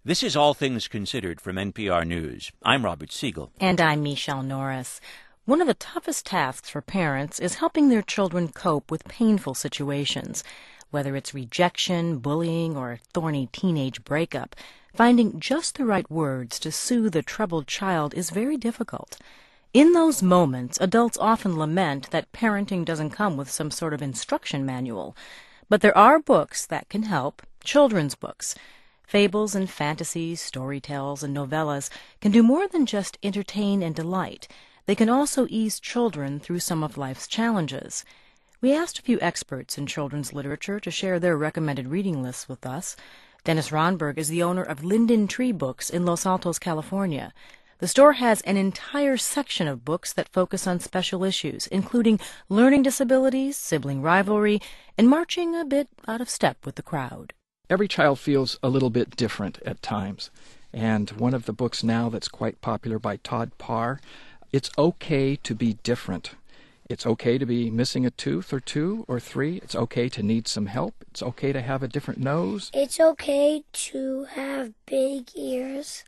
This is All Things Considered from NPR News. I'm Robert Siegel. And I'm Michelle Norris. One of the toughest tasks for parents is helping their children cope with painful situations. Whether it's rejection, bullying, or a thorny teenage breakup, finding just the right words to soothe a troubled child is very difficult. In those moments, adults often lament that parenting doesn't come with some sort of instruction manual. But there are books that can help, children's books. Fables and fantasies, story tales, and novellas can do more than just entertain and delight. They can also ease children through some of life's challenges. We asked a few experts in children's literature to share their recommended reading lists with us. Dennis Ronberg is the owner of Linden Tree Books in Los Altos, California. The store has an entire section of books that focus on special issues, including learning disabilities, sibling rivalry, and marching a bit out of step with the crowd. Every child feels a little bit different at times. And one of the books now that's quite popular by Todd Parr, It's Okay to Be Different. It's okay to be missing a tooth or two or three. It's okay to need some help. It's okay to have a different nose. It's okay to have big ears.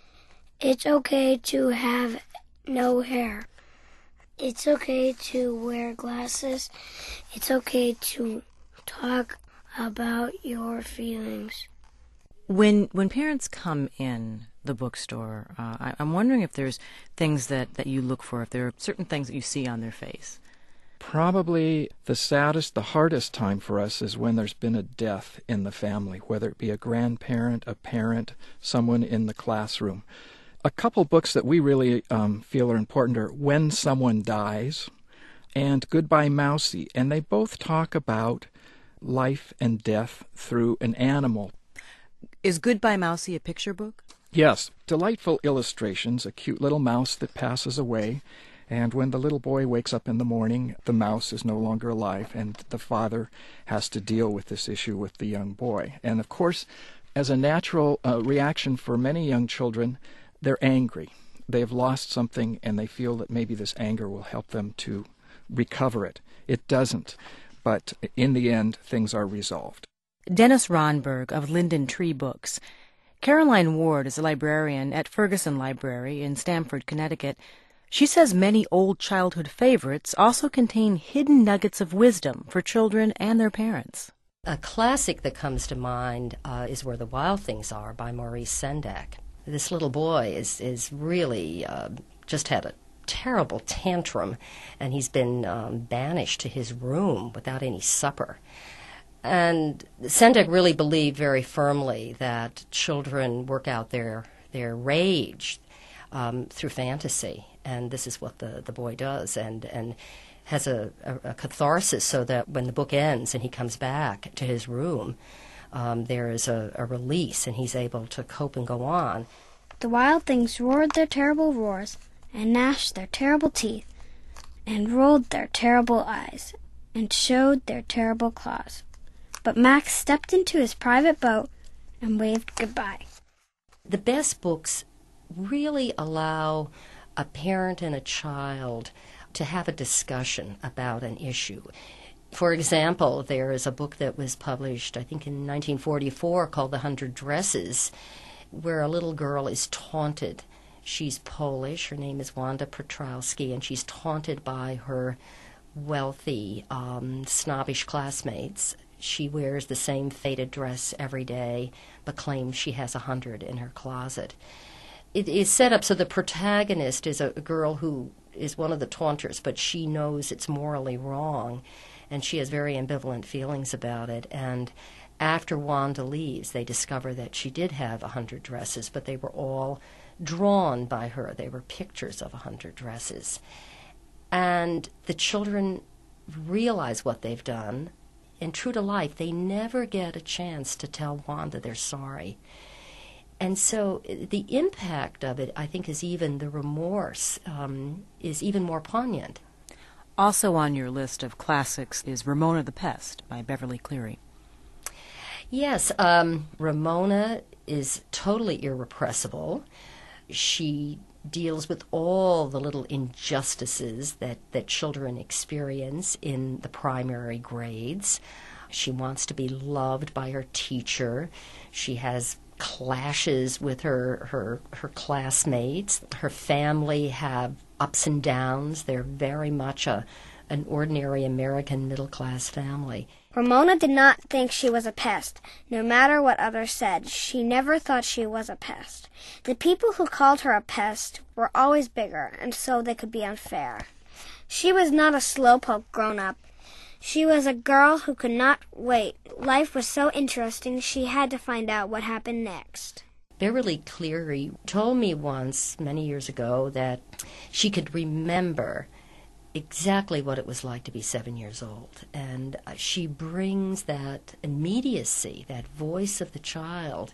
It's okay to have no hair. It's okay to wear glasses. It's okay to talk about your feelings. When parents come in the bookstore, I'm wondering if there's things that you look for, if there are certain things that you see on their face. Probably the saddest, the hardest time for us is when there's been a death in the family, whether it be a grandparent, a parent, someone in the classroom. A couple books that we really feel are important are When Someone Dies and Goodbye Mousie, and they both talk about life and death through an animal. Is Goodbye Mousie a picture book? Yes, delightful illustrations, a cute little mouse that passes away, and when the little boy wakes up in the morning, the mouse is no longer alive, and the father has to deal with this issue with the young boy. And of course, as a natural reaction for many young children, they're angry. They've lost something, and they feel that maybe this anger will help them to recover it. It doesn't, but in the end, things are resolved. Dennis Ronberg of Linden Tree Books. Caroline Ward is a librarian at Ferguson Library in Stamford, Connecticut. She says many old childhood favorites also contain hidden nuggets of wisdom for children and their parents. A classic that comes to mind is Where the Wild Things Are by Maurice Sendak. This little boy is really just had a terrible tantrum, and he's been banished to his room without any supper. And Sendak really believed very firmly that children work out their rage through fantasy, and this is what the boy does, and has a catharsis, so that when the book ends and he comes back to his room, there is a release, and he's able to cope and go on. The wild things roared their terrible roars, and gnashed their terrible teeth, and rolled their terrible eyes, and showed their terrible claws. But Max stepped into his private boat and waved goodbye. The best books really allow a parent and a child to have a discussion about an issue. For example, there is a book that was published, I think in 1944, called The 100 Dresses, where a little girl is taunted. She's Polish, her name is Wanda Petrowski, and she's taunted by her wealthy, snobbish classmates. She wears the same faded dress every day, but claims she has 100 in her closet. It is set up so the protagonist is a girl who is one of the taunters, but she knows it's morally wrong, and she has very ambivalent feelings about it. And after Wanda leaves, they discover that she did have 100 dresses, but they were all drawn by her. They were pictures of 100 dresses. And the children realize what they've done, and true to life, they never get a chance to tell Wanda they're sorry. And so the impact of it, I think, is even the remorse is even more poignant. Also on your list of classics is Ramona the Pest by Beverly Cleary. Yes, Ramona is totally irrepressible. She deals with all the little injustices that children experience in the primary grades. She wants to be loved by her teacher. She has clashes with her classmates. Her family have ups and downs. They're very much an ordinary American middle-class family. Ramona did not think she was a pest. No matter what others said, she never thought she was a pest. The people who called her a pest were always bigger, and so they could be unfair. She was not a slowpoke grown-up. She was a girl who could not wait. Life was so interesting, she had to find out what happened next. Beverly Cleary told me once, many years ago, that she could remember exactly what it was like to be 7 years old. And she brings that immediacy, that voice of the child,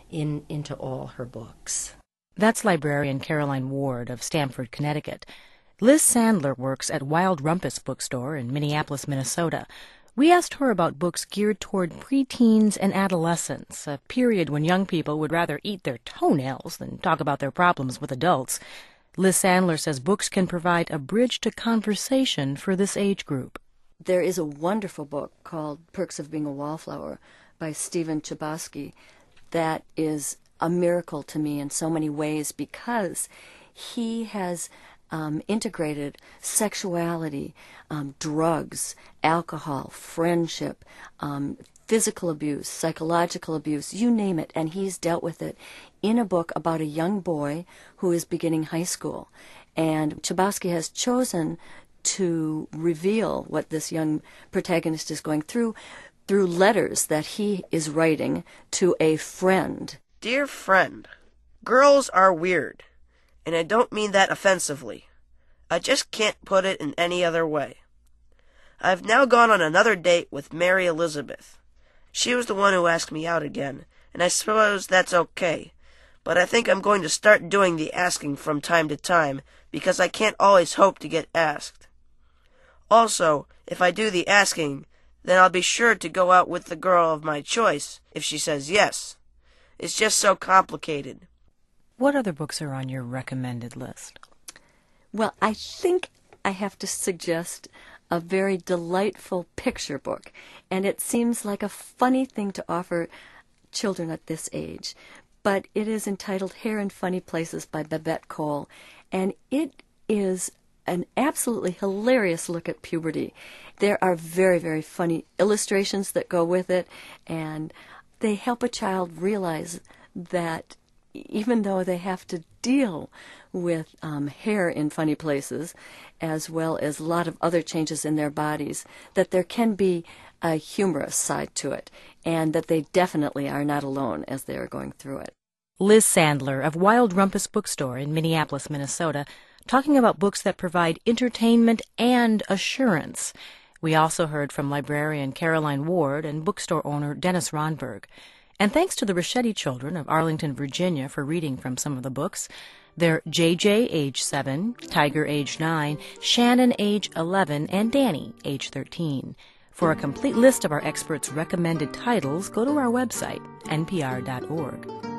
into all her books. That's librarian Caroline Ward of Stamford, Connecticut. Liz Sandler works at Wild Rumpus Bookstore in Minneapolis, Minnesota. We asked her about books geared toward preteens and adolescents, a period when young people would rather eat their toenails than talk about their problems with adults. Liz Sandler says books can provide a bridge to conversation for this age group. There is a wonderful book called Perks of Being a Wallflower by Stephen Chbosky that is a miracle to me in so many ways because he has integrated sexuality, drugs, alcohol, friendship, physical abuse, psychological abuse, you name it, and he's dealt with it in a book about a young boy who is beginning high school. And Chbosky has chosen to reveal what this young protagonist is going through letters that he is writing to a friend. Dear friend, girls are weird, and I don't mean that offensively. I just can't put it in any other way. I've now gone on another date with Mary Elizabeth. She was the one who asked me out again, and I suppose that's okay. But I think I'm going to start doing the asking from time to time, because I can't always hope to get asked. Also, if I do the asking, then I'll be sure to go out with the girl of my choice, if she says yes. It's just so complicated. What other books are on your recommended list? Well, I think I have to suggest a very delightful picture book, and it seems like a funny thing to offer children at this age, but it is entitled Hair in Funny Places by Babette Cole, and it is an absolutely hilarious look at puberty. There are very, very funny illustrations that go with it, and they help a child realize that even though they have to deal with hair in funny places, as well as a lot of other changes in their bodies, that there can be a humorous side to it, and that they definitely are not alone as they are going through it. Liz Sandler of Wild Rumpus Bookstore in Minneapolis, Minnesota, talking about books that provide entertainment and assurance. We also heard from librarian Caroline Ward and bookstore owner Dennis Ronberg. And thanks to the Ricchetti children of Arlington, Virginia for reading from some of the books. They're JJ, age 7, Tiger, age 9, Shannon, age 11, and Danny, age 13. For a complete list of our experts' recommended titles, go to our website, npr.org.